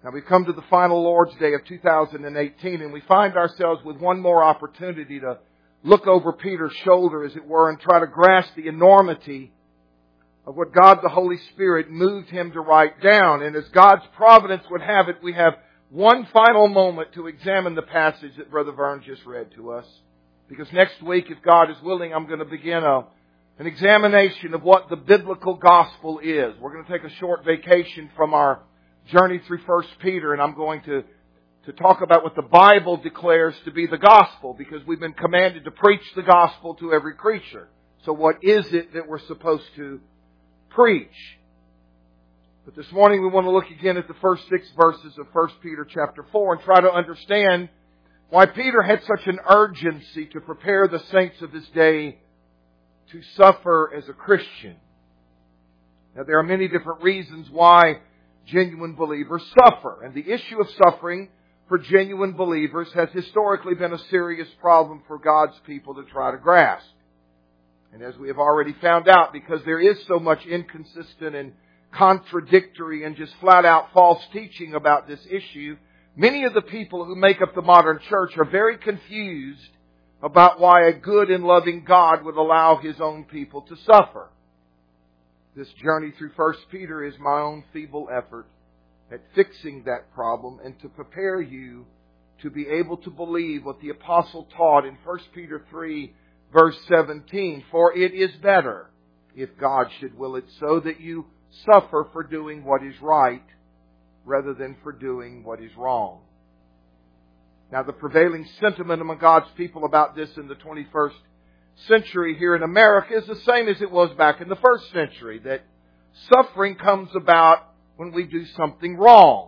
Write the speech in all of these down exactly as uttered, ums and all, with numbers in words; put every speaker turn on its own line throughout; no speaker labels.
Now we come to the final Lord's Day of two thousand eighteen, and we find ourselves with one more opportunity to look over Peter's shoulder, as it were, and try to grasp the enormity of what God the Holy Spirit moved him to write down. And as God's providence would have it, we have one final moment to examine the passage that Brother Vern just read to us. Because next week, if God is willing, I'm going to begin a, an examination of what the biblical gospel is. We're going to take a short vacation from our journey through First Peter, and I'm going to, to talk about what the Bible declares to be the gospel, because we've been commanded to preach the gospel to every creature. So what is it that we're supposed to preach? But this morning we want to look again at the first six verses of First Peter chapter four and try to understand why Peter had such an urgency to prepare the saints of his day to suffer as a Christian. Now there are many different reasons why genuine believers suffer. And the issue of suffering for genuine believers has historically been a serious problem for God's people to try to grasp. And as we have already found out, because there is so much inconsistent and contradictory and just flat out false teaching about this issue, many of the people who make up the modern church are very confused about why a good and loving God would allow His own people to suffer. This journey through First Peter is my own feeble effort at fixing that problem and to prepare you to be able to believe what the Apostle taught in First Peter three, verse seventeen. For it is better, if God should will it so, that you suffer for doing what is right rather than for doing what is wrong. Now, the prevailing sentiment among God's people about this in the twenty-first century here in America is the same as it was back in the first century, that suffering comes about when we do something wrong.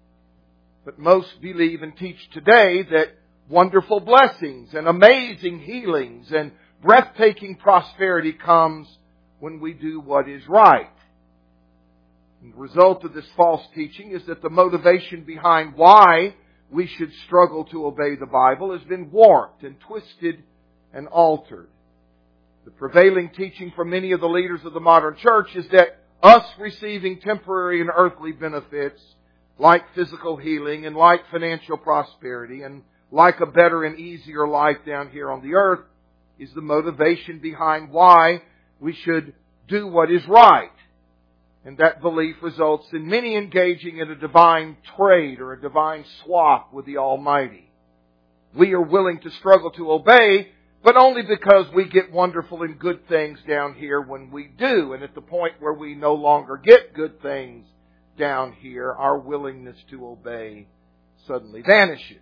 But most believe and teach today that wonderful blessings and amazing healings and breathtaking prosperity comes when we do what is right. And the result of this false teaching is that the motivation behind why we should struggle to obey the Bible has been warped and twisted and altered. The prevailing teaching from many of the leaders of the modern church is that us receiving temporary and earthly benefits, like physical healing and like financial prosperity and like a better and easier life down here on the earth, is the motivation behind why we should do what is right. And that belief results in many engaging in a divine trade or a divine swap with the Almighty. We are willing to struggle to obey, but only because we get wonderful and good things down here when we do. And at the point where we no longer get good things down here, our willingness to obey suddenly vanishes.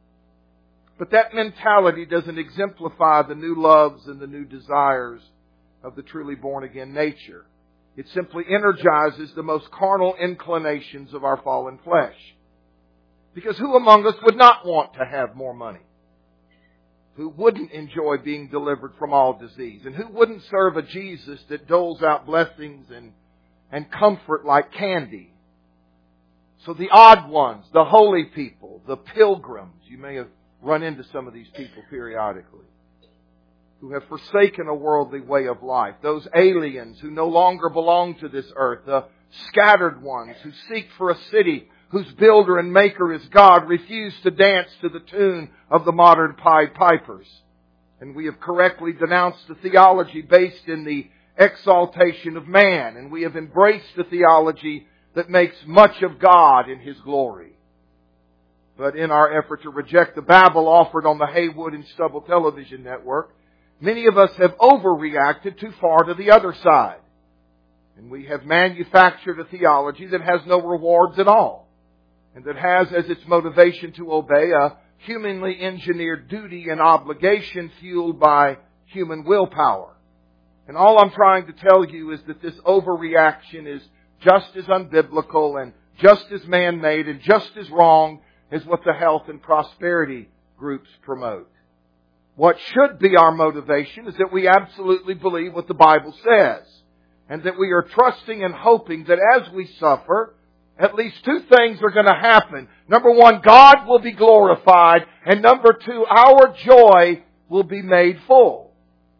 But that mentality doesn't exemplify the new loves and the new desires of the truly born-again nature. It simply energizes the most carnal inclinations of our fallen flesh. Because who among us would not want to have more money? Who wouldn't enjoy being delivered from all disease? And who wouldn't serve a Jesus that doles out blessings and, and comfort like candy? So the odd ones, the holy people, the pilgrims, you may have run into some of these people periodically, who have forsaken a worldly way of life, those aliens who no longer belong to this earth, the scattered ones who seek for a city whose builder and maker is God, refuse to dance to the tune of the modern Pied Pipers. And we have correctly denounced the theology based in the exaltation of man, and we have embraced the theology that makes much of God in His glory. But in our effort to reject the babble offered on the Haywood and Stubble television network, many of us have overreacted too far to the other side. And we have manufactured a theology that has no rewards at all. And that has as its motivation to obey a humanly engineered duty and obligation fueled by human willpower. And all I'm trying to tell you is that this overreaction is just as unbiblical and just as man-made and just as wrong as what the health and prosperity groups promote. What should be our motivation is that we absolutely believe what the Bible says, and that we are trusting and hoping that as we suffer, at least two things are going to happen. Number one, God will be glorified, and number two, our joy will be made full.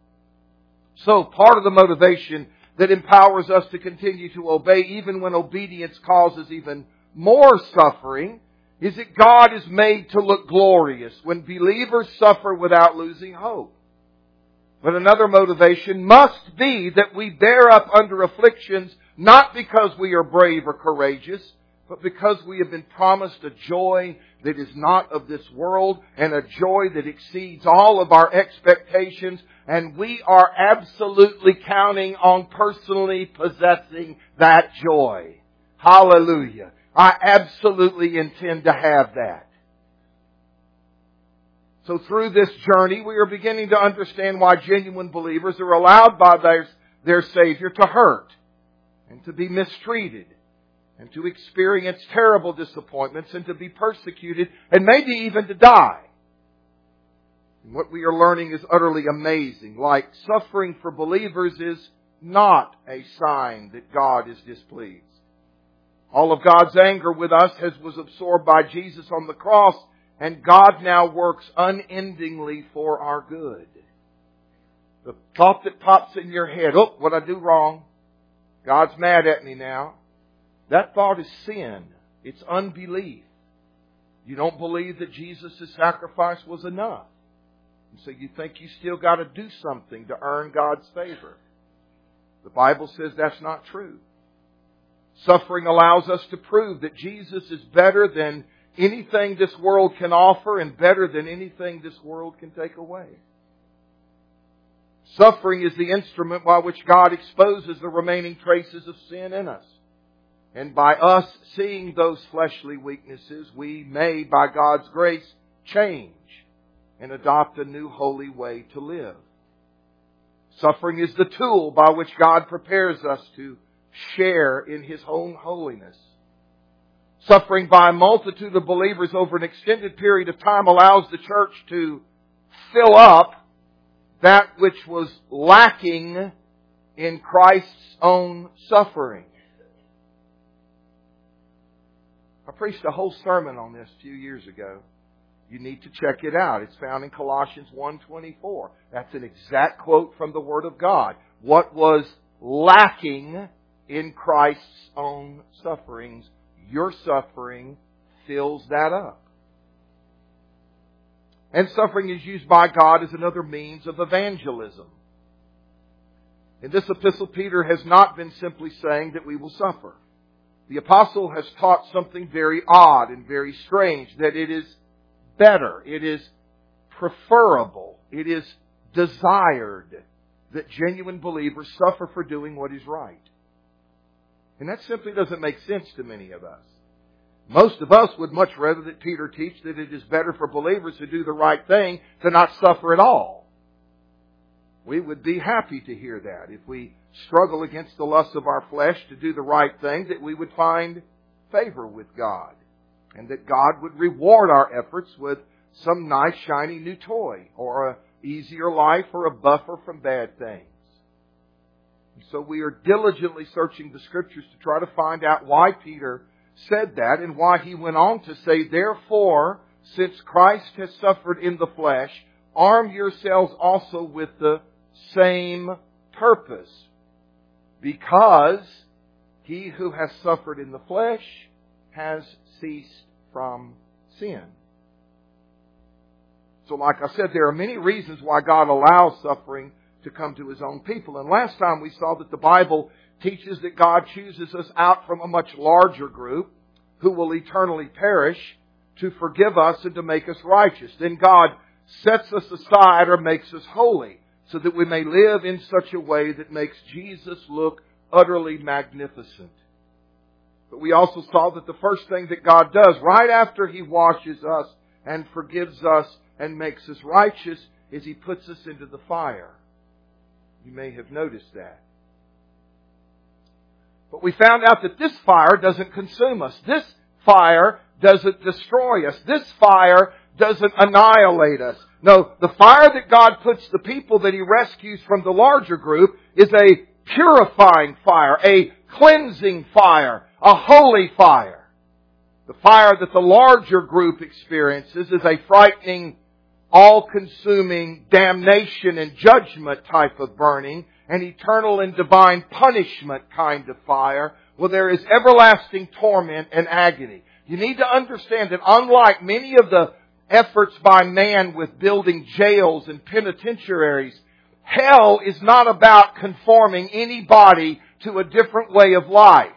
So part of the motivation that empowers us to continue to obey even when obedience causes even more suffering is that God is made to look glorious when believers suffer without losing hope. But another motivation must be that we bear up under afflictions not because we are brave or courageous, but because we have been promised a joy that is not of this world and a joy that exceeds all of our expectations, and we are absolutely counting on personally possessing that joy. Hallelujah. I absolutely intend to have that. So through this journey, we are beginning to understand why genuine believers are allowed by their, their Savior to hurt and to be mistreated and to experience terrible disappointments and to be persecuted and maybe even to die. And what we are learning is utterly amazing. Like suffering for believers is not a sign that God is displeased. All of God's anger with us has, was absorbed by Jesus on the cross, and God now works unendingly for our good. The thought that pops in your head, oh, what I do wrong? God's mad at me now. That thought is sin. It's unbelief. You don't believe that Jesus' sacrifice was enough. And so you think you still got to do something to earn God's favor. The Bible says that's not true. Suffering allows us to prove that Jesus is better than anything this world can offer and better than anything this world can take away. Suffering is the instrument by which God exposes the remaining traces of sin in us. And by us seeing those fleshly weaknesses, we may, by God's grace, change and adopt a new holy way to live. Suffering is the tool by which God prepares us to share in His own holiness. Suffering by a multitude of believers over an extended period of time allows the church to fill up that which was lacking in Christ's own suffering. I preached a whole sermon on this a few years ago. You need to check it out. It's found in Colossians one twenty-four. That's an exact quote from the Word of God. What was lacking in Christ's own sufferings, your suffering fills that up. And suffering is used by God as another means of evangelism. In this epistle, Peter has not been simply saying that we will suffer. The apostle has taught something very odd and very strange, that it is better, it is preferable, it is desired that genuine believers suffer for doing what is right. And that simply doesn't make sense to many of us. Most of us would much rather that Peter teach that it is better for believers to do the right thing than not suffer at all. We would be happy to hear that. If we struggle against the lusts of our flesh to do the right thing, that we would find favor with God. And that God would reward our efforts with some nice shiny new toy, or an easier life, or a buffer from bad things. And so we are diligently searching the Scriptures to try to find out why Peter said that, and why he went on to say, therefore, since Christ has suffered in the flesh, arm yourselves also with the same purpose. Because he who has suffered in the flesh has ceased from sin. So like I said, there are many reasons why God allows suffering to come to His own people. And last time we saw that the Bible teaches that God chooses us out from a much larger group who will eternally perish to forgive us and to make us righteous. Then God sets us aside or makes us holy so that we may live in such a way that makes Jesus look utterly magnificent. But we also saw that the first thing that God does right after He washes us and forgives us and makes us righteous is He puts us into the fire. You may have noticed that. But we found out that this fire doesn't consume us. This fire doesn't destroy us. This fire doesn't annihilate us. No, the fire that God puts the people that He rescues from the larger group is a purifying fire, a cleansing fire, a holy fire. The fire that the larger group experiences is a frightening, all-consuming damnation and judgment type of burning, an eternal and divine punishment kind of fire, Well, there is everlasting torment and agony. You need to understand that unlike many of the efforts by man with building jails and penitentiaries, hell is not about conforming anybody to a different way of life.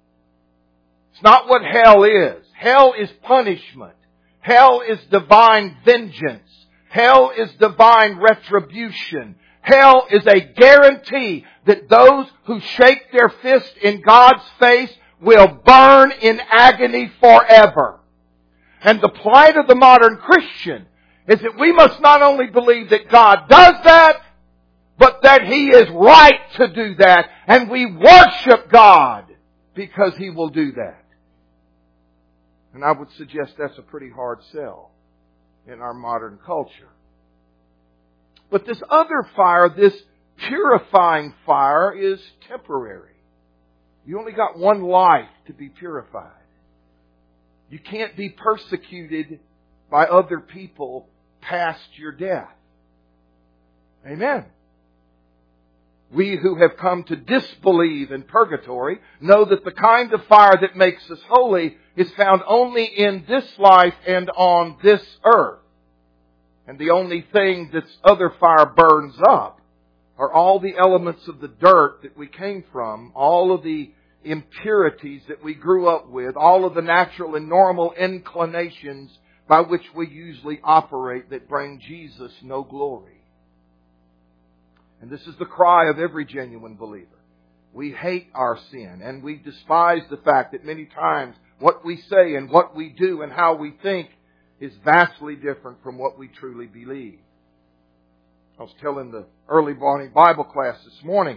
It's not what hell is. Hell is punishment. Hell is divine vengeance. Hell is divine retribution. Hell is a guarantee that those who shake their fist in God's face will burn in agony forever. And the plight of the modern Christian is that we must not only believe that God does that, but that He is right to do that. And we worship God because He will do that. And I would suggest that's a pretty hard sell in our modern culture. But this other fire, this purifying fire, is temporary. You only got one life to be purified. You can't be persecuted by other people past your death. Amen. We who have come to disbelieve in purgatory know that the kind of fire that makes us holy is found only in this life and on this earth. And the only thing this other fire burns up are all the elements of the dirt that we came from, all of the impurities that we grew up with, all of the natural and normal inclinations by which we usually operate that bring Jesus no glory. And this is the cry of every genuine believer. We hate our sin and we despise the fact that many times what we say and what we do and how we think is vastly different from what we truly believe. I was telling the early morning Bible class this morning,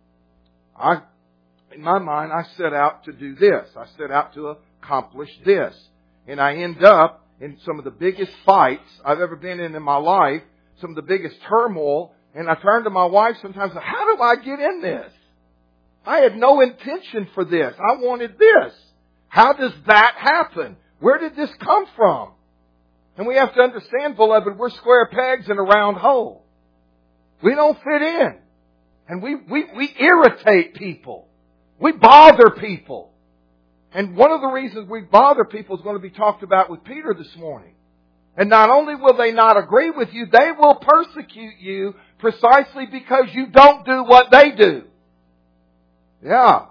I, in my mind, I set out to do this. I set out to accomplish this. And I end up in some of the biggest fights I've ever been in in my life, some of the biggest turmoil. And I turn to my wife sometimes, how do I get in this? I had no intention for this. I wanted this. How does that happen? Where did this come from? And we have to understand, beloved, we're square pegs in a round hole. We don't fit in. And we, we, we irritate people. We bother people. And one of the reasons we bother people is going to be talked about with Peter this morning. And not only will they not agree with you, they will persecute you precisely because you don't do what they do. Yeah.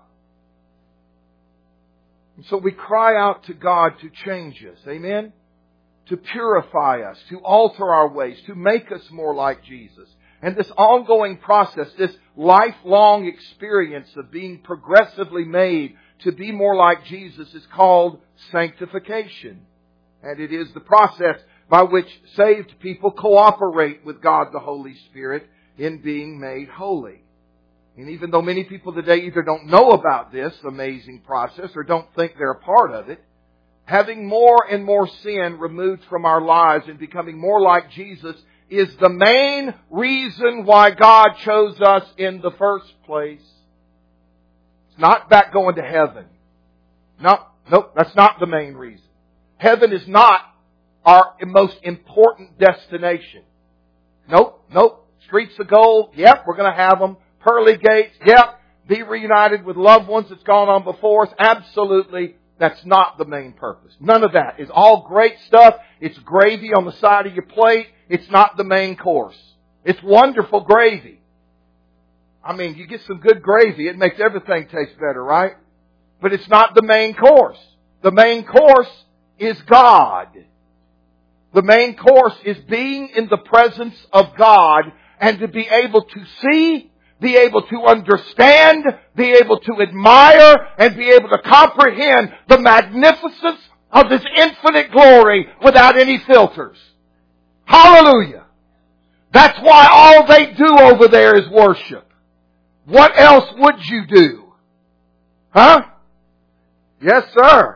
And so we cry out to God to change us. Amen? To purify us, to alter our ways, to make us more like Jesus. And this ongoing process, this lifelong experience of being progressively made to be more like Jesus is called sanctification. And it is the process by which saved people cooperate with God the Holy Spirit in being made holy. And even though many people today either don't know about this amazing process or don't think they're a part of it, having more and more sin removed from our lives and becoming more like Jesus is the main reason why God chose us in the first place. It's not about going to heaven. No, nope, that's not the main reason. Heaven is not our most important destination. Nope, nope. Streets of gold, yep, we're going to have them. Pearly gates, yep. Be reunited with loved ones that's gone on before us, absolutely. That's not the main purpose. None of that. It's all great stuff. It's gravy on the side of your plate. It's not the main course. It's wonderful gravy. I mean, you get some good gravy, it makes everything taste better, right? But it's not the main course. The main course is God. The main course is being in the presence of God and to be able to see, be able to understand, be able to admire, and be able to comprehend the magnificence of His infinite glory without any filters. Hallelujah! That's why all they do over there is worship. What else would you do? Huh? Yes, sir.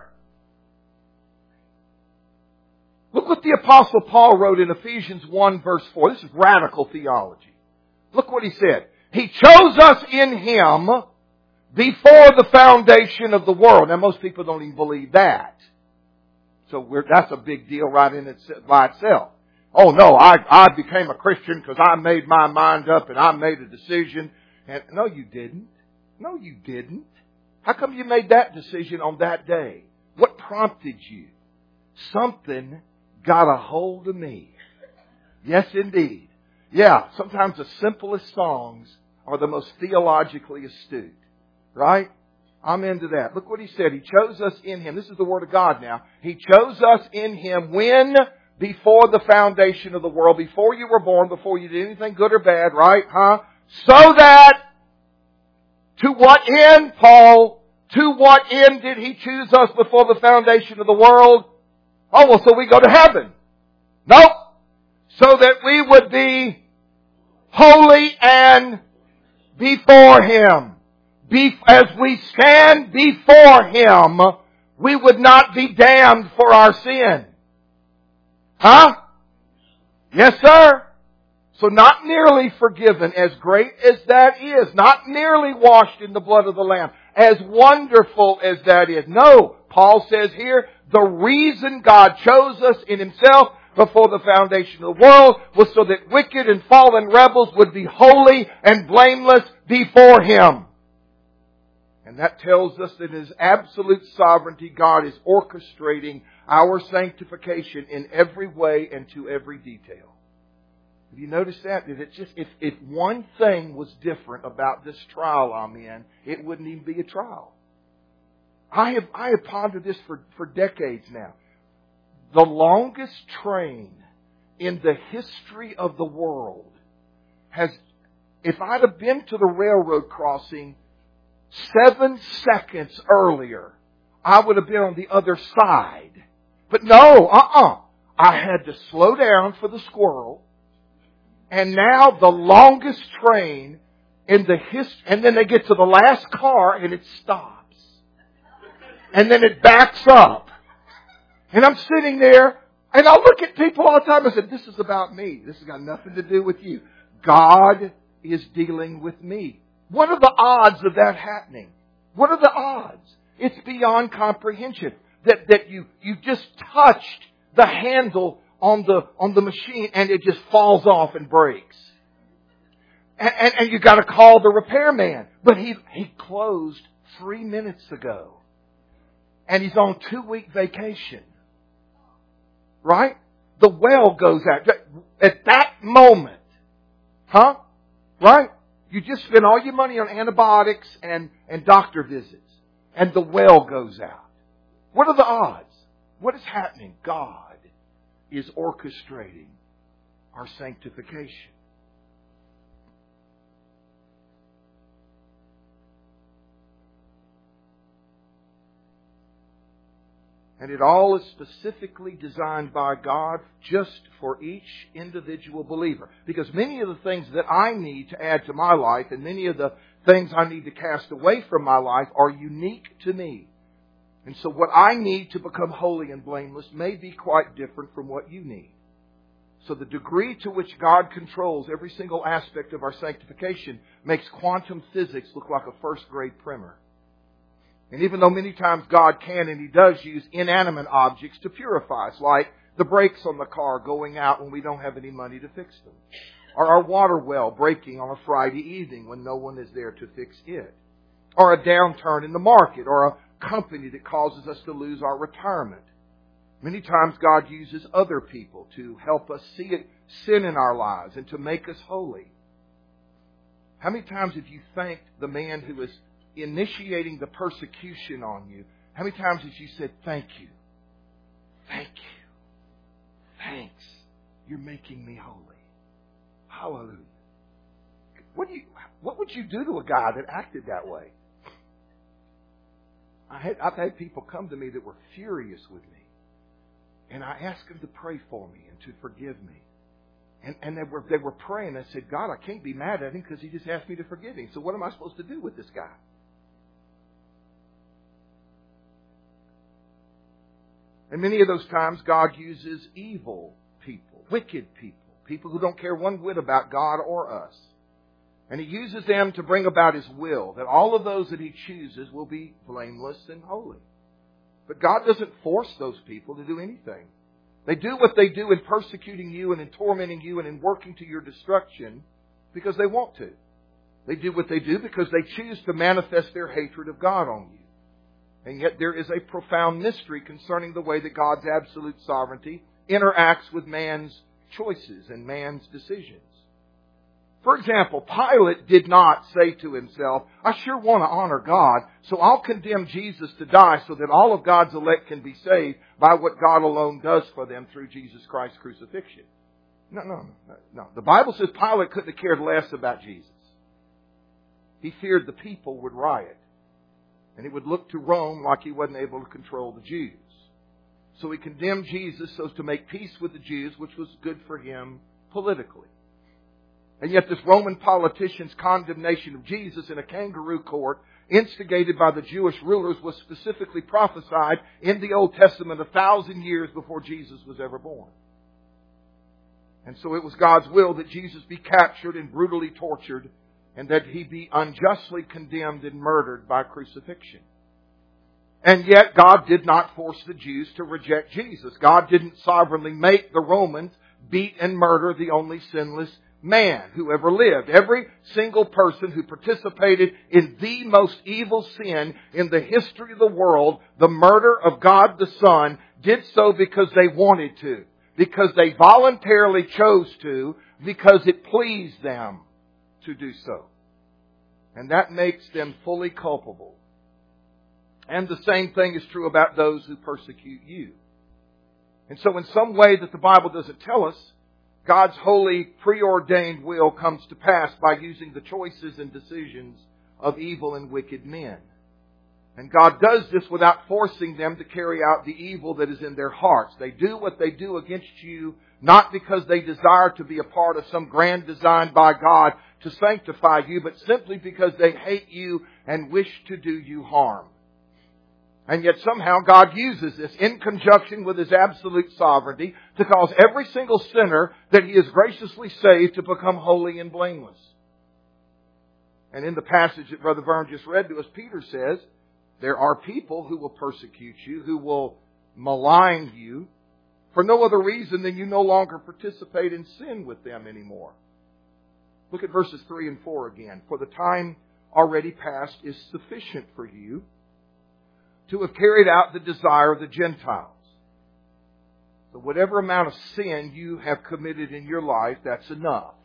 Look what the Apostle Paul wrote in Ephesians one verse four. This is radical theology. Look what he said. He chose us in Him before the foundation of the world. Now most people don't even believe that. So we're, that's a big deal right in it by itself. Oh no, I, I became a Christian because I made my mind up and I made a decision. And no, you didn't. No, you didn't. How come you made that decision on that day? What prompted you? Something got a hold of me. Yes, indeed. Yeah, sometimes the simplest songs are the most theologically astute. Right? I'm into that. Look what he said. He chose us in Him. This is the Word of God now. He chose us in Him when? Before the foundation of the world. Before you were born. Before you did anything good or bad. Right? Huh? So that, to what end, Paul? To what end did He choose us before the foundation of the world? Oh, well, so we go to heaven. Nope. So that we would be holy and before Him. Be, as we stand before Him, we would not be damned for our sin. Huh? Yes, sir. So not merely forgiven, as great as that is. Not merely washed in the blood of the Lamb, as wonderful as that is. No, Paul says here, the reason God chose us in Himself before the foundation of the world was so that wicked and fallen rebels would be holy and blameless before Him. And that tells us that in His absolute sovereignty, God is orchestrating our sanctification in every way and to every detail. Have you noticed that? That it just, if, if one thing was different about this trial I'm in, it wouldn't even be a trial. I have, I have pondered this for, for decades now. The longest train in the history of the world has, if I'd have been to the railroad crossing seven seconds earlier, I would have been on the other side. But no, uh-uh. I had to slow down for the squirrel. And now the longest train in the history, and then they get to the last car and it stops. And then it backs up. And I'm sitting there and I look at people all the time and I said, this is about me. This has got nothing to do with you. God is dealing with me. What are the odds of that happening? What are the odds? It's beyond comprehension. That, that you, you just touched the handle on the, on the machine and it just falls off and breaks. And, and, and you got to call the repairman. But he, he closed three minutes ago. And he's on two week vacation. Right? The well goes out. At that moment. Huh? Right? You just spend all your money on antibiotics and, and doctor visits. And the well goes out. What are the odds? What is happening? God is orchestrating our sanctification. And it all is specifically designed by God just for each individual believer. Because many of the things that I need to add to my life and many of the things I need to cast away from my life are unique to me. And so what I need to become holy and blameless may be quite different from what you need. So the degree to which God controls every single aspect of our sanctification makes quantum physics look like a first grade primer. And even though many times God can and He does use inanimate objects to purify us, like the brakes on the car going out when we don't have any money to fix them, or our water well breaking on a Friday evening when no one is there to fix it, or a downturn in the market, or a company that causes us to lose our retirement. Many times God uses other people to help us see it, sin in our lives and to make us holy. How many times have you thanked the man who is initiating the persecution on you? How many times have you said, thank you, thank you, thanks, you're making me holy. Hallelujah. What do you, what would you do to a guy that acted that way? I had, I've had people come to me that were furious with me. And I asked them to pray for me and to forgive me. And, and they were, they were praying. I said, God, I can't be mad at him because he just asked me to forgive him. So what am I supposed to do with this guy? And many of those times God uses evil people, wicked people, people who don't care one whit about God or us. And He uses them to bring about His will, that all of those that He chooses will be blameless and holy. But God doesn't force those people to do anything. They do what they do in persecuting you and in tormenting you and in working to your destruction because they want to. They do what they do because they choose to manifest their hatred of God on you. And yet there is a profound mystery concerning the way that God's absolute sovereignty interacts with man's choices and man's decisions. For example, Pilate did not say to himself, I sure want to honor God, so I'll condemn Jesus to die so that all of God's elect can be saved by what God alone does for them through Jesus Christ's crucifixion. No, no, no, no. The Bible says Pilate couldn't have cared less about Jesus. He feared the people would riot. And he would look to Rome like he wasn't able to control the Jews. So he condemned Jesus so as to make peace with the Jews, which was good for him politically. And yet this Roman politician's condemnation of Jesus in a kangaroo court, instigated by the Jewish rulers, was specifically prophesied in the Old Testament a thousand years before Jesus was ever born. And so it was God's will that Jesus be captured and brutally tortured, and that He be unjustly condemned and murdered by crucifixion. And yet God did not force the Jews to reject Jesus. God didn't sovereignly make the Romans beat and murder the only sinless man who ever lived. Every single person who participated in the most evil sin in the history of the world, the murder of God the Son, did so because they wanted to, because they voluntarily chose to, because it pleased them to do so. And that makes them fully culpable. And the same thing is true about those who persecute you. And so in some way that the Bible doesn't tell us, God's holy preordained will comes to pass by using the choices and decisions of evil and wicked men. And God does this without forcing them to carry out the evil that is in their hearts. They do what they do against you not because they desire to be a part of some grand design by God to sanctify you, but simply because they hate you and wish to do you harm. And yet somehow God uses this in conjunction with His absolute sovereignty to cause every single sinner that He has graciously saved to become holy and blameless. And in the passage that Brother Vern just read to us, Peter says, there are people who will persecute you, who will malign you, for no other reason than you no longer participate in sin with them anymore. Look at verses three and four again. For the time already past is sufficient for you to have carried out the desire of the Gentiles. So whatever amount of sin you have committed in your life, that's enough.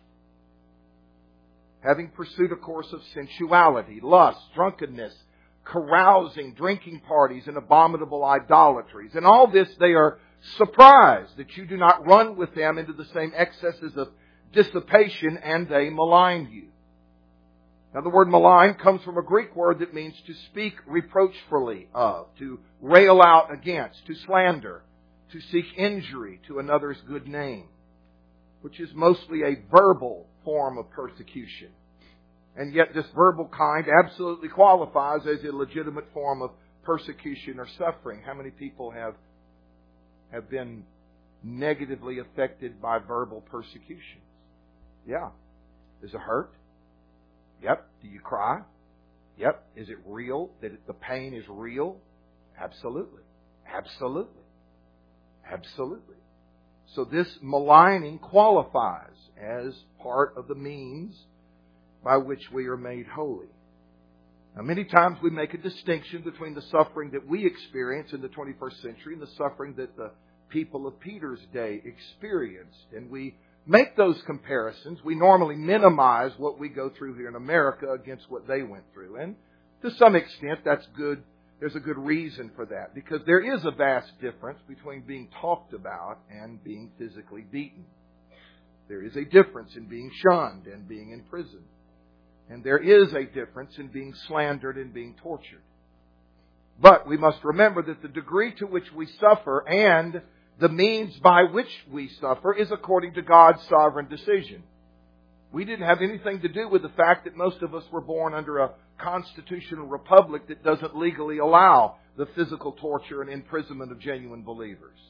Having pursued a course of sensuality, lust, drunkenness, carousing, drinking parties, and abominable idolatries. And all this they are surprised that you do not run with them into the same excesses of dissipation, and they malign you. Now the word malign comes from a Greek word that means to speak reproachfully of, to rail out against, to slander, to seek injury to another's good name, which is mostly a verbal form of persecution. And yet this verbal kind absolutely qualifies as a legitimate form of persecution or suffering. How many people have, have been negatively affected by verbal persecutions? Yeah. Does it hurt? Yep. Do you cry? Yep. Is it real? That it, the pain is real? Absolutely. Absolutely. Absolutely. So this maligning qualifies as part of the means by which we are made holy. Now, many times we make a distinction between the suffering that we experience in the twenty-first century and the suffering that the people of Peter's day experienced. And we make those comparisons. We normally minimize what we go through here in America against what they went through. And to some extent, that's good. There's a good reason for that, because there is a vast difference between being talked about and being physically beaten. There is a difference in being shunned and being imprisoned. And there is a difference in being slandered and being tortured. But we must remember that the degree to which we suffer and the means by which we suffer is according to God's sovereign decision. We didn't have anything to do with the fact that most of us were born under a constitutional republic that doesn't legally allow the physical torture and imprisonment of genuine believers.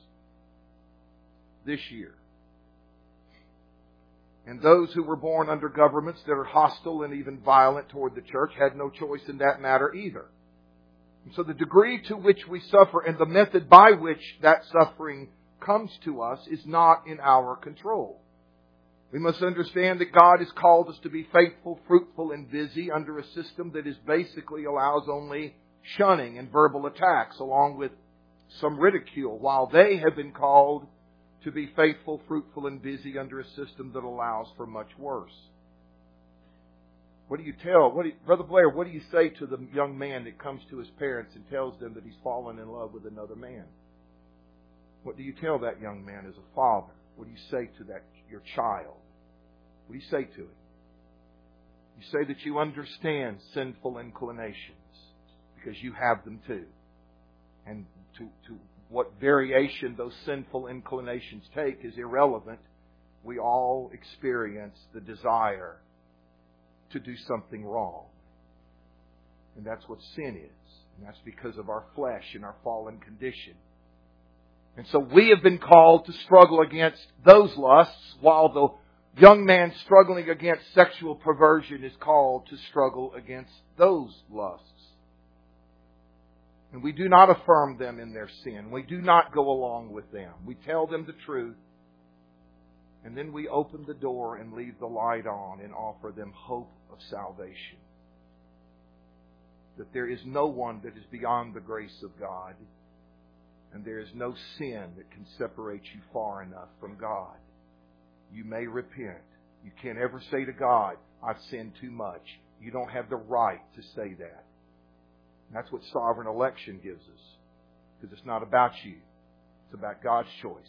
This year. And those who were born under governments that are hostile and even violent toward the church had no choice in that matter either. And so the degree to which we suffer and the method by which that suffering comes to us is not in our control. We must understand that God has called us to be faithful, fruitful, and busy under a system that is basically allows only shunning and verbal attacks along with some ridicule, while they have been called to be faithful, fruitful, and busy under a system that allows for much worse. What do you tell, what do you, Brother Blair, what do you say to the young man that comes to his parents and tells them that he's fallen in love with another man? What do you tell that young man as a father? What do you say to that your child? What do you say to him? You say that you understand sinful inclinations because you have them too. And to, to what variation those sinful inclinations take is irrelevant. We all experience the desire to do something wrong. And that's what sin is. And that's because of our flesh and our fallen condition. And so we have been called to struggle against those lusts, while the young man struggling against sexual perversion is called to struggle against those lusts. And we do not affirm them in their sin. We do not go along with them. We tell them the truth. And then we open the door and leave the light on and offer them hope of salvation. That there is no one that is beyond the grace of God. And there is no sin that can separate you far enough from God. You may repent. You can't ever say to God, I've sinned too much. You don't have the right to say that. And that's what sovereign election gives us. Because it's not about you. It's about God's choice.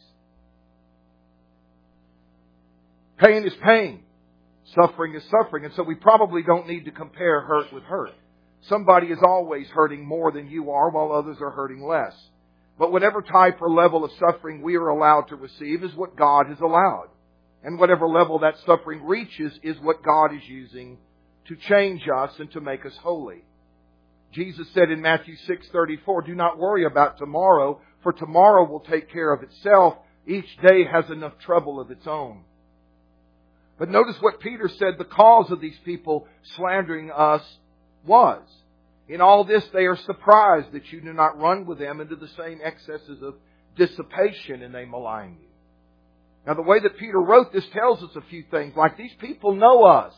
Pain is pain. Suffering is suffering. And so we probably don't need to compare hurt with hurt. Somebody is always hurting more than you are, while others are hurting less. But whatever type or level of suffering we are allowed to receive is what God has allowed. And whatever level that suffering reaches is what God is using to change us and to make us holy. Jesus said in Matthew six thirty-four, do not worry about tomorrow, for tomorrow will take care of itself. Each day has enough trouble of its own. But notice what Peter said the cause of these people slandering us was. In all this they are surprised that you do not run with them into the same excesses of dissipation, and they malign you. Now the way that Peter wrote this tells us a few things, like these people know us.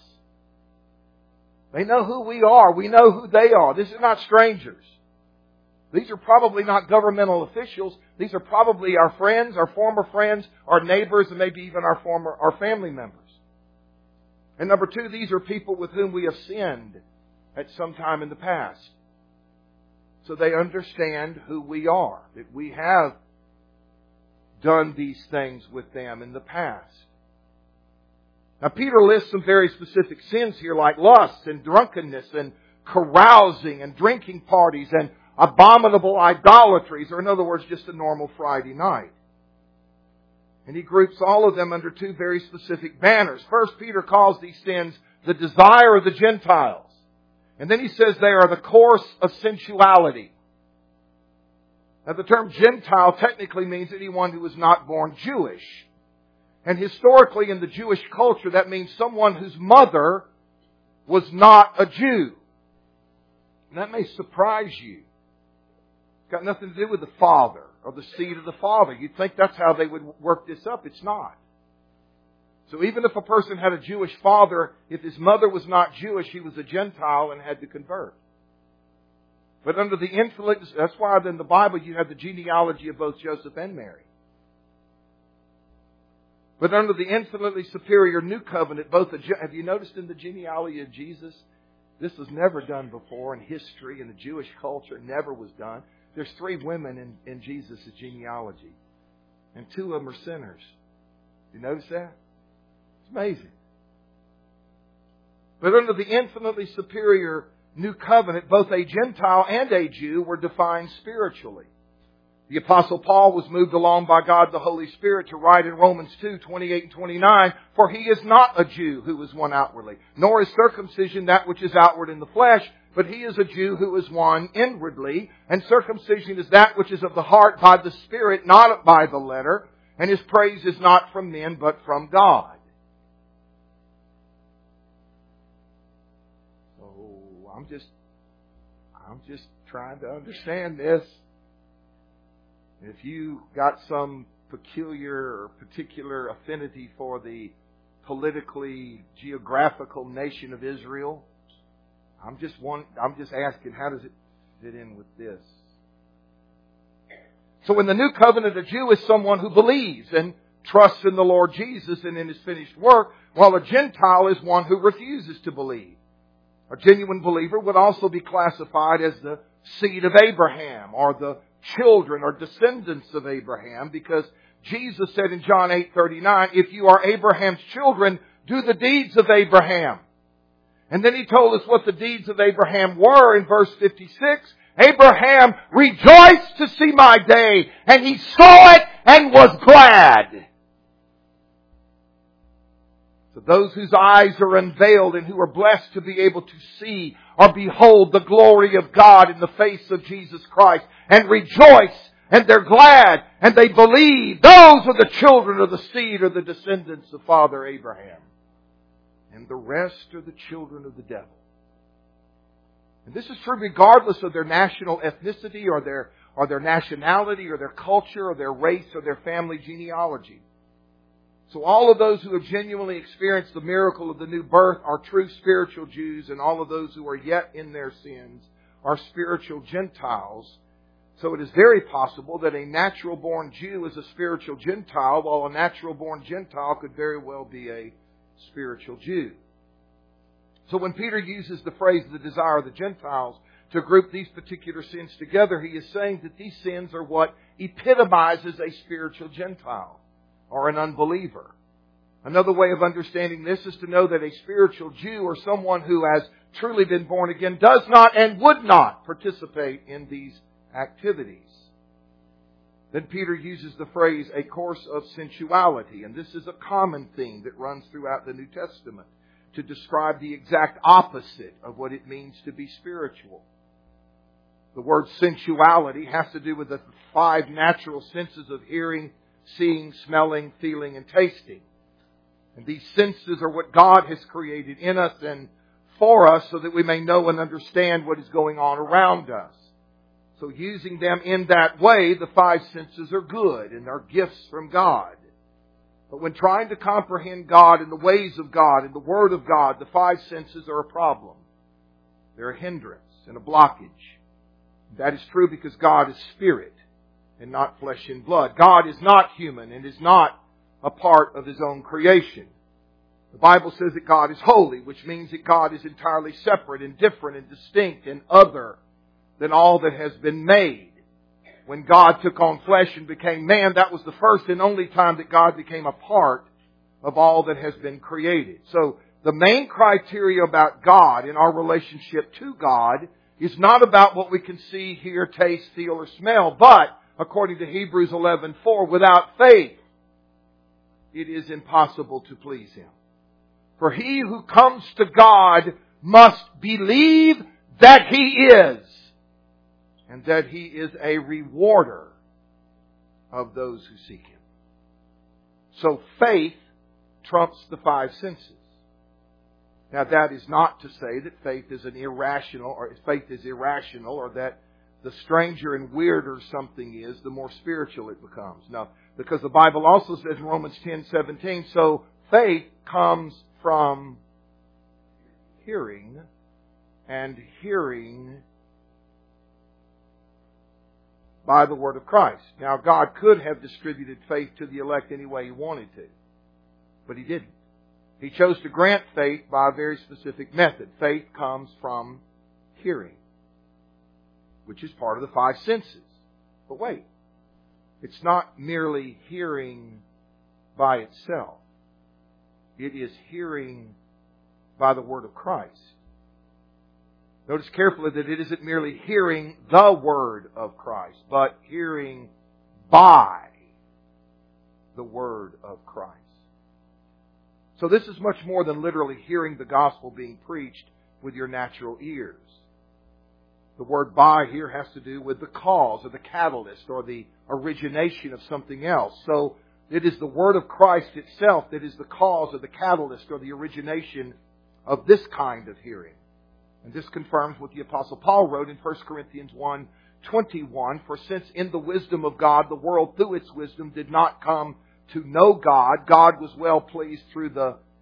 They know who we are. We know who they are. This is not strangers. These are probably not governmental officials. These are probably our friends, our former friends, our neighbors, and maybe even our former, our family members. And number two, these are people with whom we have sinned at some time in the past. So they understand who we are, that we have done these things with them in the past. Now Peter lists some very specific sins here, like lust and drunkenness and carousing and drinking parties and abominable idolatries, or in other words, just a normal Friday night. And he groups all of them under two very specific banners. First, Peter calls these sins the desire of the Gentiles. And then he says they are the course of sensuality. Now the term Gentile technically means anyone who was not born Jewish. And historically in the Jewish culture, that means someone whose mother was not a Jew. And that may surprise you. It's got nothing to do with the father or the seed of the father. You'd think that's how they would work this up. It's not. So even if a person had a Jewish father, if his mother was not Jewish, he was a Gentile and had to convert. But under the influence, that's why in the Bible you have the genealogy of both Joseph and Mary. But under the infinitely superior New Covenant, both the, have you noticed in the genealogy of Jesus, this was never done before in history, in the Jewish culture, it never was done. There's three women in, in Jesus' genealogy. And two of them are sinners. You notice that? It's amazing. But under the infinitely superior New Covenant, both a Gentile and a Jew were defined spiritually. The Apostle Paul was moved along by God the Holy Spirit to write in Romans two, twenty-eight and twenty-nine, for he is not a Jew who is one outwardly, nor is circumcision that which is outward in the flesh, but he is a Jew who is one inwardly, and circumcision is that which is of the heart by the Spirit, not by the letter, and his praise is not from men, but from God. So I'm just, I'm just trying to understand this. If you got some peculiar or particular affinity for the politically, geographical nation of Israel. I'm just one, I'm just asking, how does it fit in with this? So in the New Covenant, a Jew is someone who believes and trusts in the Lord Jesus and in His finished work, while a Gentile is one who refuses to believe. A genuine believer would also be classified as the seed of Abraham, or the children or descendants of Abraham, because Jesus said in John eight thirty-nine, if you are Abraham's children, do the deeds of Abraham. And then He told us what the deeds of Abraham were in verse fifty-six. Abraham rejoiced to see my day, and he saw it and was glad. So those whose eyes are unveiled and who are blessed to be able to see or behold the glory of God in the face of Jesus Christ and rejoice, and they're glad and they believe, those are the children of the seed or the descendants of Father Abraham. And the rest are the children of the devil. And this is true regardless of their national ethnicity or their, or their nationality or their culture or their race or their family genealogy. So all of those who have genuinely experienced the miracle of the new birth are true spiritual Jews, and all of those who are yet in their sins are spiritual Gentiles. So it is very possible that a natural-born Jew is a spiritual Gentile, while a natural-born Gentile could very well be a spiritual Jew. So when Peter uses the phrase the desire of the Gentiles to group these particular sins together, he is saying that these sins are what epitomizes a spiritual Gentile or an unbeliever. Another way of understanding this is to know that a spiritual Jew, or someone who has truly been born again, does not and would not participate in these activities. Then Peter uses the phrase a course of sensuality, and this is a common theme that runs throughout the New Testament to describe the exact opposite of what it means to be spiritual. The word sensuality has to do with the five natural senses of hearing, seeing, smelling, feeling, and tasting. And these senses are what God has created in us and for us so that we may know and understand what is going on around us. So using them in that way, the five senses are good and are gifts from God. But when trying to comprehend God and the ways of God and the Word of God, the five senses are a problem. They're a hindrance and a blockage. That is true because God is spirit and not flesh and blood. God is not human and is not a part of His own creation. The Bible says that God is holy, which means that God is entirely separate and different and distinct and other than all that has been made. When God took on flesh and became man, that was the first and only time that God became a part of all that has been created. So the main criteria about God in our relationship to God is not about what we can see, hear, taste, feel, or smell, but according to Hebrews eleven four, without faith, it is impossible to please Him. For he who comes to God must believe that He is, and that He is a rewarder of those who seek Him. So faith trumps the five senses. Now that is not to say that faith is an irrational, or faith is irrational, or that the stranger and weirder something is, the more spiritual it becomes. No, because the Bible also says in Romans ten seventeen, so faith comes from hearing, and hearing by the word of Christ. Now, God could have distributed faith to the elect any way He wanted to, but He didn't. He chose to grant faith by a very specific method. Faith comes from hearing, which is part of the five senses. But wait, it's not merely hearing by itself. It is hearing by the word of Christ. Notice carefully that it isn't merely hearing the word of Christ, but hearing by the word of Christ. So this is much more than literally hearing the gospel being preached with your natural ears. The word by here has to do with the cause or the catalyst or the origination of something else. So it is the word of Christ itself that is the cause or the catalyst or the origination of this kind of hearing. And this confirms what the Apostle Paul wrote in First Corinthians one twenty-one, for since in the wisdom of God, the world through its wisdom did not come to know God, God was well pleased through the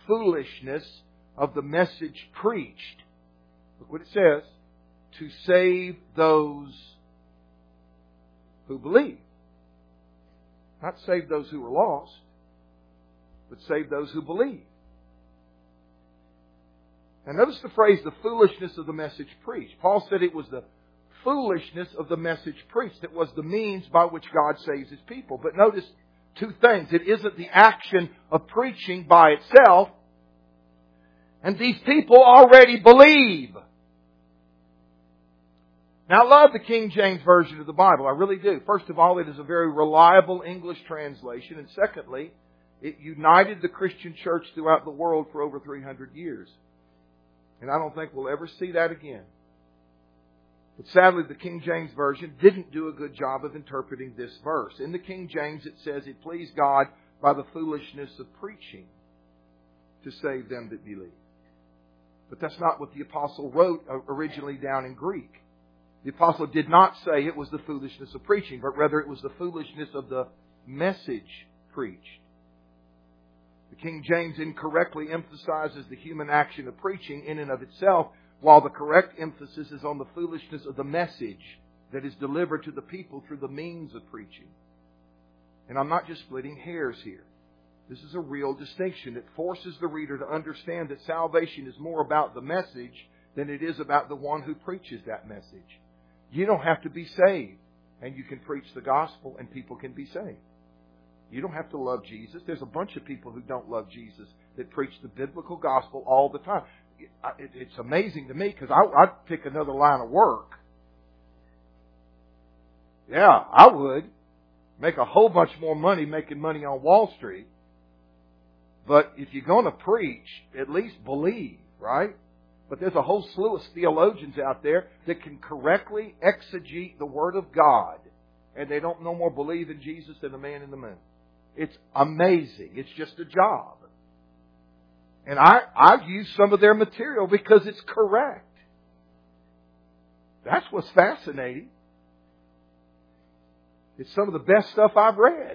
foolishness of the message preached. Look what it says. To save those who believe. Not save those who were lost, but save those who believe. And notice the phrase, the foolishness of the message preached. Paul said it was the foolishness of the message preached. It was the means by which God saves His people. But notice two things. It isn't the action of preaching by itself. And these people already believe. Now, I love the King James Version of the Bible. I really do. First of all, it is a very reliable English translation. And secondly, it united the Christian church throughout the world for over three hundred years. And I don't think we'll ever see that again. But sadly, the King James Version didn't do a good job of interpreting this verse. In the King James, it says, it pleased God by the foolishness of preaching to save them that believe. But that's not what the apostle wrote originally down in Greek. The apostle did not say it was the foolishness of preaching, but rather it was the foolishness of the message preached. The King James incorrectly emphasizes the human action of preaching in and of itself, while the correct emphasis is on the foolishness of the message that is delivered to the people through the means of preaching. And I'm not just splitting hairs here. This is a real distinction. It forces the reader to understand that salvation is more about the message than it is about the one who preaches that message. You don't have to be saved, and you can preach the gospel, and people can be saved. You don't have to love Jesus. There's a bunch of people who don't love Jesus that preach the biblical gospel all the time. It's amazing to me because I'd pick another line of work. Yeah, I would. Make a whole bunch more money making money on Wall Street. But if you're going to preach, at least believe, right? But there's a whole slew of theologians out there that can correctly exegete the Word of God. And they don't no more believe in Jesus than the man in the moon. It's amazing. It's just a job. And I, I've used some of their material because it's correct. That's what's fascinating. It's some of the best stuff I've read.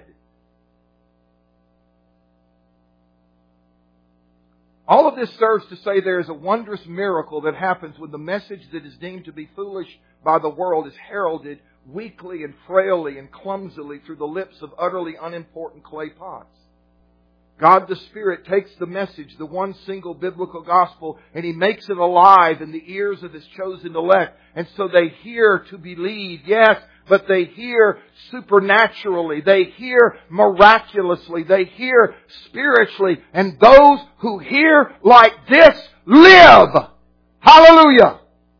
All of this serves to say there is a wondrous miracle that happens when the message that is deemed to be foolish by the world is heralded weakly and frailly and clumsily through the lips of utterly unimportant clay pots. God the Spirit takes the message, the one single biblical gospel, and He makes it alive in the ears of His chosen elect. And so they hear to believe, yes, but they hear supernaturally. They hear miraculously. They hear spiritually. And those who hear like this live. Hallelujah!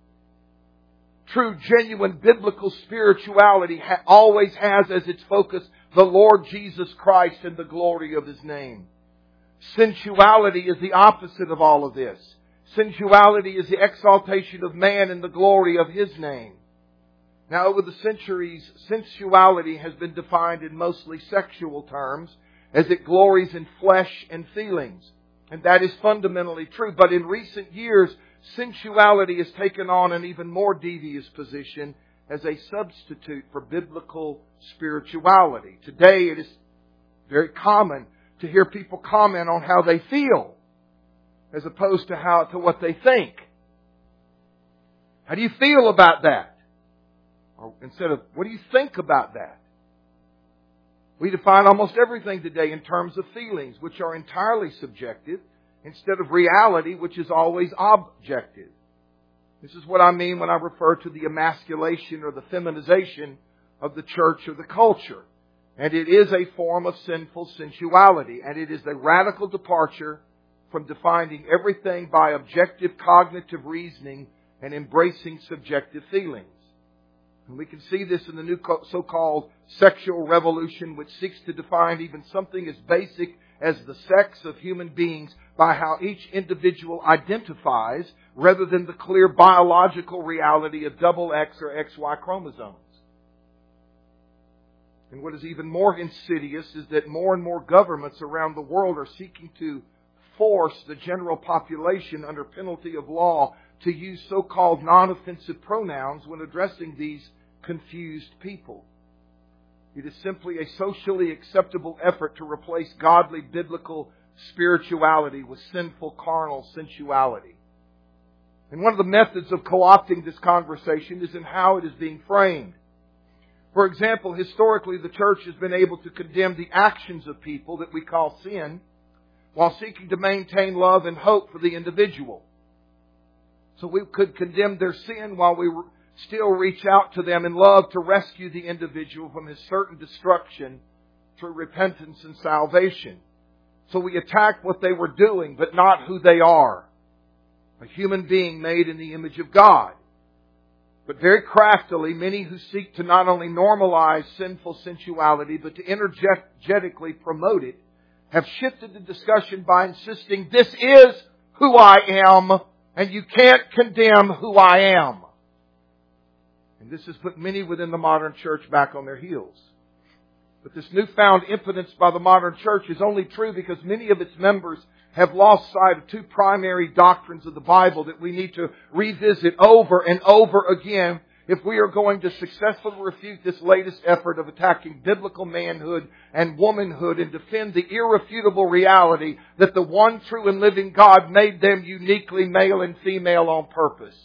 True, genuine biblical spirituality ha- always has as its focus the Lord Jesus Christ and the glory of His name. Sensuality is the opposite of all of this. Sensuality is the exaltation of man and the glory of His name. Now, over the centuries, sensuality has been defined in mostly sexual terms as it glories in flesh and feelings. And that is fundamentally true. But in recent years, sensuality has taken on an even more devious position as a substitute for biblical spirituality. Today, it is very common to hear people comment on how they feel as opposed to how to what they think. How do you feel about that? Or instead of, what do you think about that? We define almost everything today in terms of feelings, which are entirely subjective, instead of reality, which is always objective. This is what I mean when I refer to the emasculation or the feminization of the church or the culture. And it is a form of sinful sensuality. And it is a radical departure from defining everything by objective cognitive reasoning and embracing subjective feelings. And we can see this in the new so-called sexual revolution, which seeks to define even something as basic as the sex of human beings by how each individual identifies, rather than the clear biological reality of double X or X Y chromosomes. And what is even more insidious is that more and more governments around the world are seeking to force the general population under penalty of law to use so-called non-offensive pronouns when addressing these confused people. It is simply a socially acceptable effort to replace godly biblical spirituality with sinful carnal sensuality. And one of the methods of co-opting this conversation is in how it is being framed. For example, historically the church has been able to condemn the actions of people that we call sin while seeking to maintain love and hope for the individual. So we could condemn their sin while we still reach out to them in love to rescue the individual from his certain destruction through repentance and salvation. So we attack what they were doing, but not who they are. A human being made in the image of God. But very craftily, many who seek to not only normalize sinful sensuality, but to energetically promote it, have shifted the discussion by insisting, this is who I am, and you can't condemn who I am. And this has put many within the modern church back on their heels. But this newfound impotence by the modern church is only true because many of its members have lost sight of two primary doctrines of the Bible that we need to revisit over and over again if we are going to successfully refute this latest effort of attacking biblical manhood and womanhood and defend the irrefutable reality that the one true and living God made them uniquely male and female on purpose.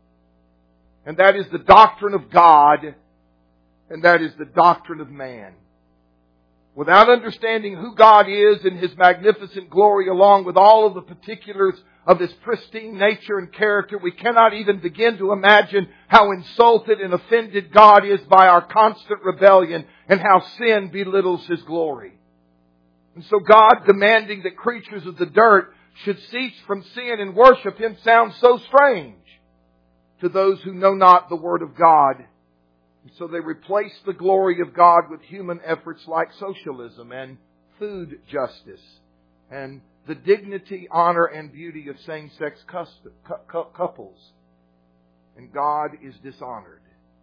And that is the doctrine of God, and that is the doctrine of man. Without understanding who God is in His magnificent glory, along with all of the particulars of His pristine nature and character, we cannot even begin to imagine how insulted and offended God is by our constant rebellion and how sin belittles His glory. And so God demanding that creatures of the dirt should cease from sin and worship Him sounds so strange to those who know not the Word of God. And so they replace the glory of God with human efforts like socialism and food justice and the dignity, honor, and beauty of same-sex couples. And God is dishonored.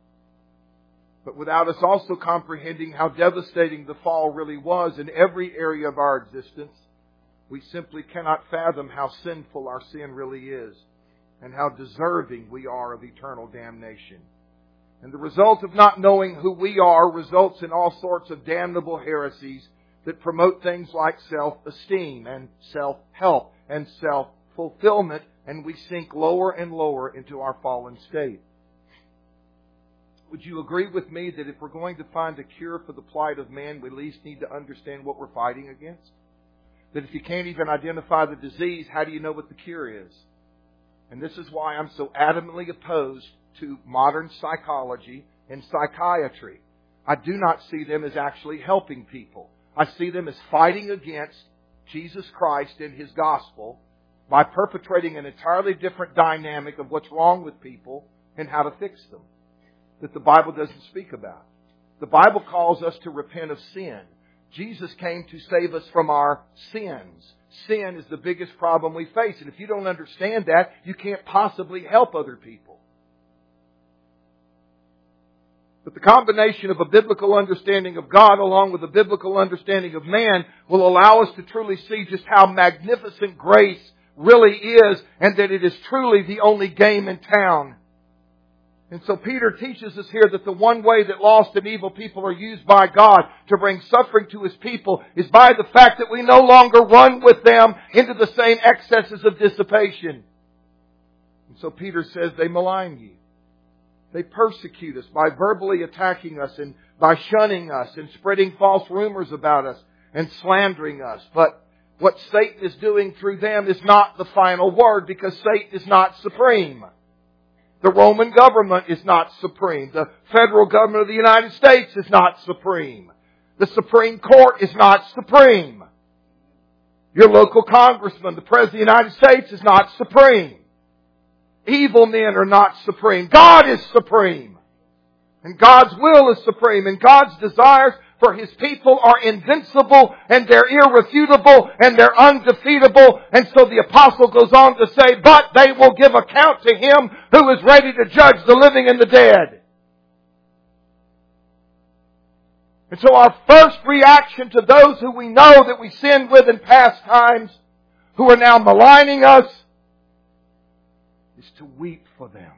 But without us also comprehending how devastating the fall really was in every area of our existence, we simply cannot fathom how sinful our sin really is and how deserving we are of eternal damnation. And the result of not knowing who we are results in all sorts of damnable heresies that promote things like self-esteem and self-help and self-fulfillment, and we sink lower and lower into our fallen state. Would you agree with me that if we're going to find a cure for the plight of man, we at least need to understand what we're fighting against? That if you can't even identify the disease, how do you know what the cure is? And this is why I'm so adamantly opposed to modern psychology and psychiatry. I do not see them as actually helping people. I see them as fighting against Jesus Christ and His gospel by perpetrating an entirely different dynamic of what's wrong with people and how to fix them that the Bible doesn't speak about. The Bible calls us to repent of sin. Jesus came to save us from our sins. Sin is the biggest problem we face. And if you don't understand that, you can't possibly help other people. But the combination of a biblical understanding of God along with a biblical understanding of man will allow us to truly see just how magnificent grace really is and that it is truly the only game in town. And so Peter teaches us here that the one way that lost and evil people are used by God to bring suffering to His people is by the fact that we no longer run with them into the same excesses of dissipation. And so Peter says they malign you. They persecute us by verbally attacking us and by shunning us and spreading false rumors about us and slandering us. But what Satan is doing through them is not the final word because Satan is not supreme. The Roman government is not supreme. The federal government of the United States is not supreme. The Supreme Court is not supreme. Your local congressman, the President of the United States, is not supreme. Evil men are not supreme. God is supreme. And God's will is supreme. And God's desires for His people are invincible and they're irrefutable and they're undefeatable. And so the apostle goes on to say, but they will give account to Him who is ready to judge the living and the dead. And so our first reaction to those who we know that we sinned with in past times, who are now maligning us, is to weep for them.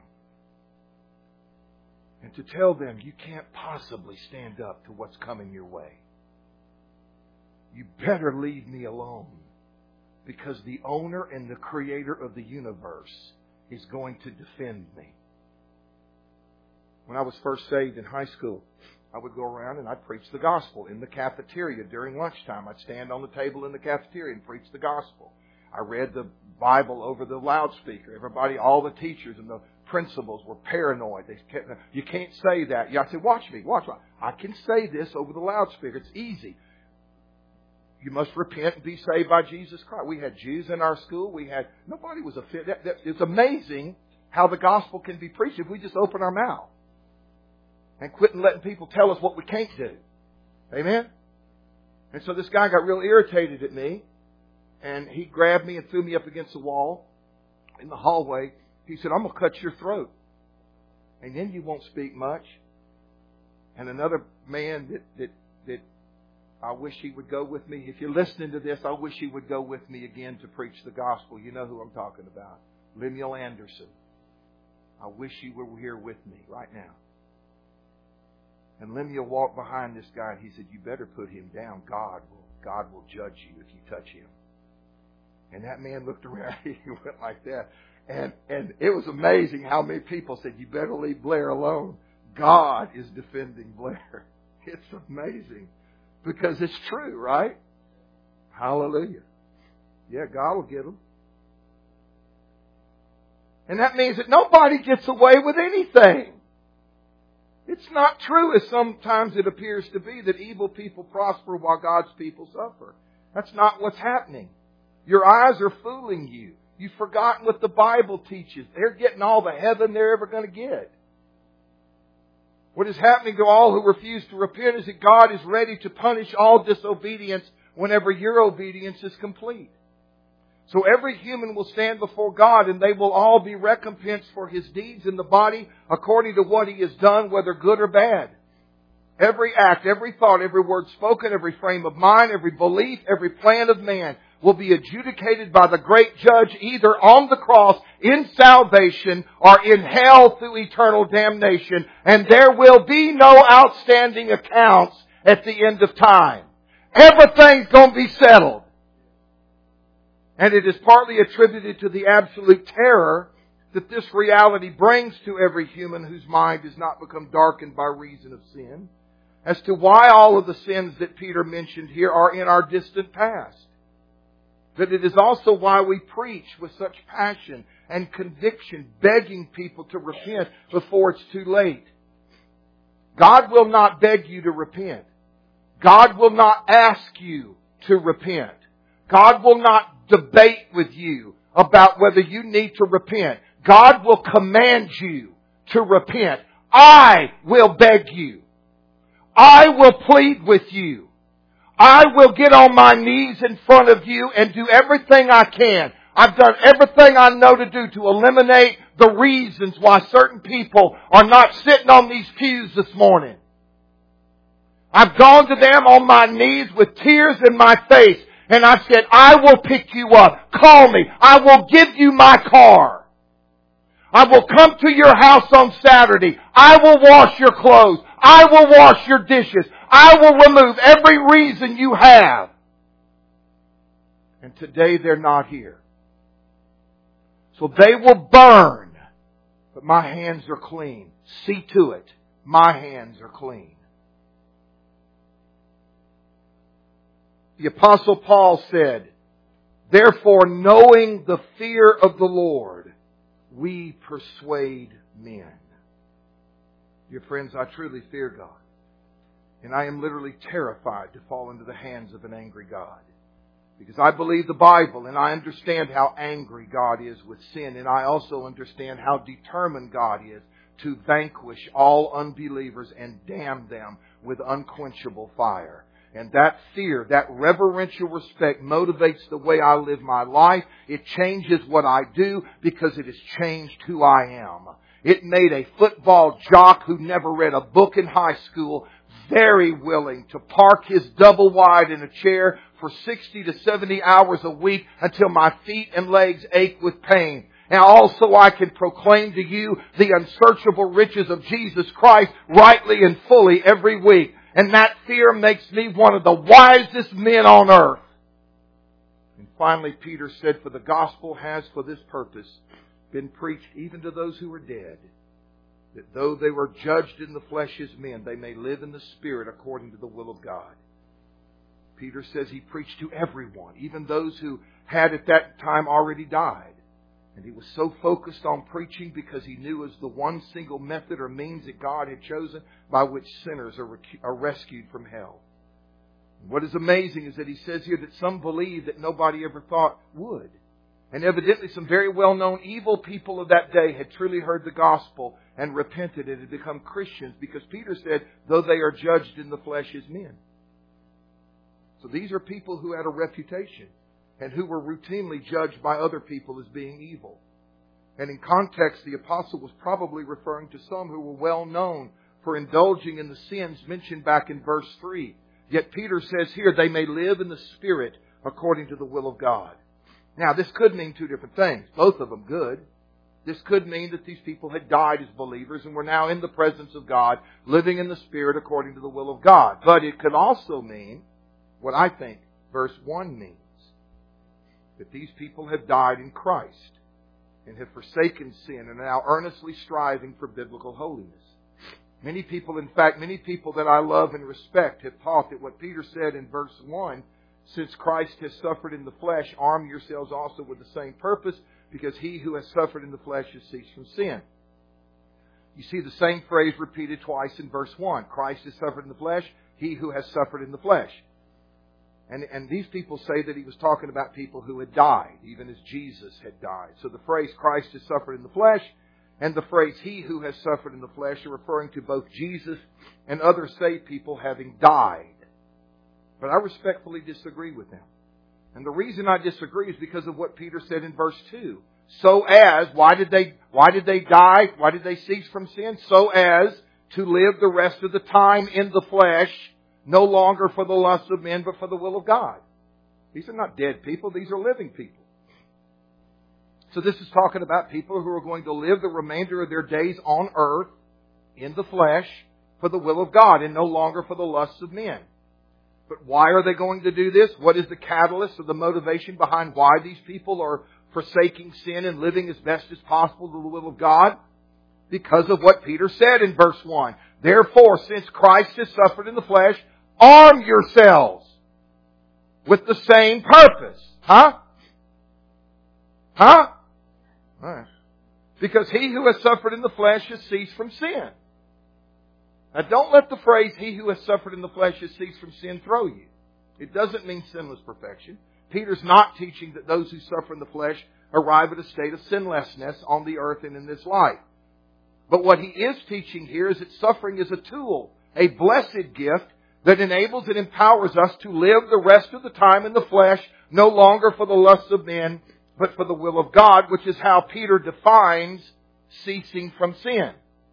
And to tell them, you can't possibly stand up to what's coming your way. You better leave me alone. because the owner and the creator of the universe is going to defend me. When I was first saved in high school, I would go around and I'd preach the gospel in the cafeteria during lunchtime. I'd stand on the table in the cafeteria and preach the gospel. I read the Bible over the loudspeaker. Everybody, all the teachers and the principals were paranoid. They kept, you can't say that. I said, watch me, watch me. I can say this over the loudspeaker. It's easy. You must repent and be saved by Jesus Christ. We had Jews in our school. We had, nobody was offended. That, that, it's amazing how the gospel can be preached if we just open our mouth and quit letting people tell us what we can't do. Amen? And so this guy got real irritated at me, and he grabbed me and threw me up against the wall in the hallway. He said, I'm going to cut your throat, and then you won't speak much. And another man that, that, that I wish he would go with me. If you're listening to this, I wish he would go with me again to preach the gospel. You know who I'm talking about. Lemuel Anderson. I wish he were here with me right now. And Lemuel walked behind this guy and he said, you better put him down. God will, God will judge you if you touch him. And that man looked around. He went like that. And, and it was amazing how many people said, you better leave Blair alone. God is defending Blair. It's amazing. Because it's true, right? Hallelujah. Yeah, God will get them. And that means that nobody gets away with anything. It's not true, as sometimes it appears to be, that evil people prosper while God's people suffer. That's not what's happening. Your eyes are fooling you. You've forgotten what the Bible teaches. They're getting all the heaven they're ever going to get. What is happening to all who refuse to repent is that God is ready to punish all disobedience whenever your obedience is complete. So every human will stand before God, and they will all be recompensed for his deeds in the body according to what he has done, whether good or bad. Every act, every thought, every word spoken, every frame of mind, every belief, every plan of man will be adjudicated by the great judge either on the cross in salvation or in hell through eternal damnation. And there will be no outstanding accounts at the end of time. Everything's going to be settled. And it is partly attributed to the absolute terror that this reality brings to every human whose mind has not become darkened by reason of sin, as to why all of the sins that Peter mentioned here are in our distant past. That it is also why we preach with such passion and conviction, begging people to repent before it's too late. God will not beg you to repent. God will not ask you to repent. God will not debate with you about whether you need to repent. God will command you to repent. I will beg you. I will plead with you. I will get on my knees in front of you and do everything I can. I've done everything I know to do to eliminate the reasons why certain people are not sitting on these pews this morning. I've gone to them on my knees with tears in my face, and I said, I will pick you up. Call me. I will give you my car. I will come to your house on Saturday. I will wash your clothes. I will wash your dishes. I will remove every reason you have. And today they're not here. So they will burn. But my hands are clean. See to it. My hands are clean. The Apostle Paul said, therefore, knowing the fear of the Lord, we persuade men. Dear friends, I truly fear God. And I am literally terrified to fall into the hands of an angry God. Because I believe the Bible, and I understand how angry God is with sin. And I also understand how determined God is to vanquish all unbelievers and damn them with unquenchable fire. And that fear, that reverential respect motivates the way I live my life. It changes what I do because it has changed who I am. It made a football jock who never read a book in high school very willing to park his double wide in a chair for sixty to seventy hours a week until my feet and legs ache with pain. And also I can proclaim to you the unsearchable riches of Jesus Christ rightly and fully every week. And that fear makes me one of the wisest men on earth. In Finally, Peter said, for the gospel has for this purpose been preached even to those who are dead, that though they were judged in the flesh as men, they may live in the Spirit according to the will of God. Peter says he preached to everyone, even those who had at that time already died. And he was so focused on preaching because he knew it was the one single method or means that God had chosen by which sinners are, rec- are rescued from hell. And what is amazing is that he says here that some believe that nobody ever thought would. And evidently some very well-known evil people of that day had truly heard the gospel and repented and had become Christians, because Peter said, though they are judged in the flesh as men. So these are people who had a reputation and who were routinely judged by other people as being evil. And in context, the apostle was probably referring to some who were well known for indulging in the sins mentioned back in verse three. Yet Peter says here, they may live in the Spirit according to the will of God. Now, this could mean two different things, both of them good. This could mean that these people had died as believers and were now in the presence of God, living in the Spirit according to the will of God. But it could also mean what I think verse one means, that these people have died in Christ and have forsaken sin and are now earnestly striving for biblical holiness. Many people, in fact, many people that I love and respect have taught that what Peter said in verse one, since Christ has suffered in the flesh, arm yourselves also with the same purpose, because he who has suffered in the flesh has ceased from sin. You see the same phrase repeated twice in verse one. Christ has suffered in the flesh, he who has suffered in the flesh. And, and these people say that he was talking about people who had died, even as Jesus had died. So the phrase Christ has suffered in the flesh and the phrase he who has suffered in the flesh are referring to both Jesus and other saved people having died. But I respectfully disagree with them. And the reason I disagree is because of what Peter said in verse two. So as, why did they, why did they die? Why did they cease from sin? So as to live the rest of the time in the flesh, no longer for the lusts of men, but for the will of God. These are not dead people. These are living people. So this is talking about people who are going to live the remainder of their days on earth in the flesh for the will of God and no longer for the lusts of men. But why are they going to do this? What is the catalyst or the motivation behind why these people are forsaking sin and living as best as possible to the will of God? Because of what Peter said in verse one. Therefore, since Christ has suffered in the flesh, arm yourselves with the same purpose. Huh? Huh? All right. Because he who has suffered in the flesh has ceased from sin. Now don't let the phrase, he who has suffered in the flesh has ceased from sin, throw you. It doesn't mean sinless perfection. Peter's not teaching that those who suffer in the flesh arrive at a state of sinlessness on the earth and in this life. But what he is teaching here is that suffering is a tool, a blessed gift that enables and empowers us to live the rest of the time in the flesh, no longer for the lusts of men, but for the will of God, which is how Peter defines ceasing from sin.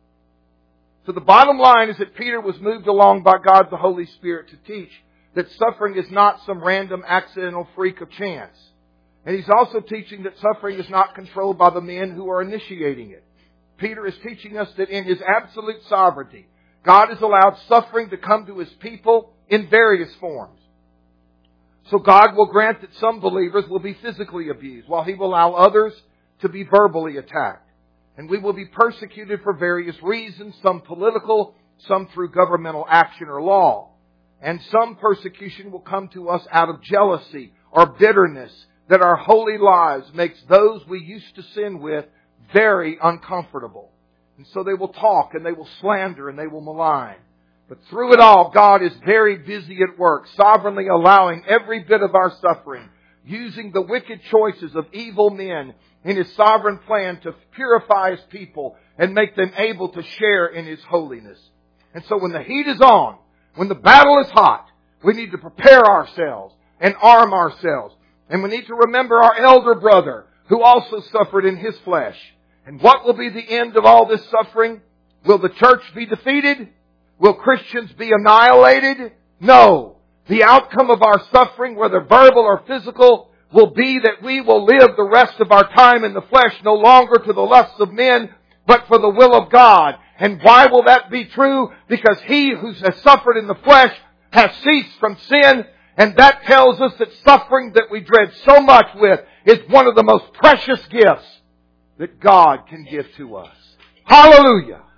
So the bottom line is that Peter was moved along by God the Holy Spirit to teach that suffering is not some random accidental freak of chance. And he's also teaching that suffering is not controlled by the men who are initiating it. Peter is teaching us that in His absolute sovereignty, God has allowed suffering to come to His people in various forms. So God will grant that some believers will be physically abused, while He will allow others to be verbally attacked. And we will be persecuted for various reasons, some political, some through governmental action or law. And some persecution will come to us out of jealousy or bitterness that our holy lives makes those we used to sin with very uncomfortable. And so they will talk and they will slander and they will malign. But through it all, God is very busy at work, sovereignly allowing every bit of our suffering, using the wicked choices of evil men in His sovereign plan to purify His people and make them able to share in His holiness. And so when the heat is on, when the battle is hot, we need to prepare ourselves and arm ourselves. And we need to remember our elder brother who also suffered in his flesh. And what will be the end of all this suffering? Will the church be defeated? Will Christians be annihilated? No. The outcome of our suffering, whether verbal or physical, will be that we will live the rest of our time in the flesh no longer to the lusts of men, but for the will of God. And why will that be true? Because he who has suffered in the flesh has ceased from sin, And that tells us that suffering that we dread so much with is one of the most precious gifts that God can give to us. Hallelujah!